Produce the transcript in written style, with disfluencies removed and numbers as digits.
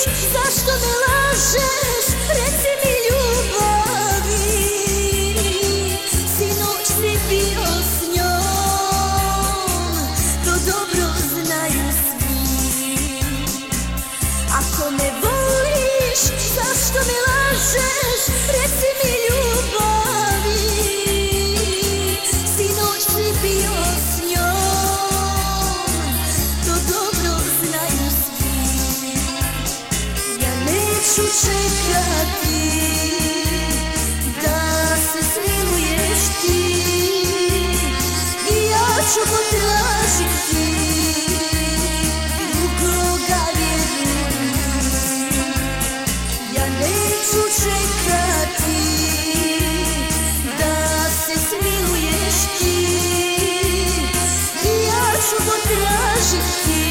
zašto me lažeš, reci mi ljubavi. Sinoć si bio s njom, to dobro znaju svi. Ako me voliš, zašto me lažeš, reci mi ljubavi. Sinoć si bio s njom, to dobro znaju svi. Ja neću čekati da se smiluješ ti, i ja ću potražiti drugoga, vjeruj. Ja neću čekati da se smiluješ ti, i ja ću potražiti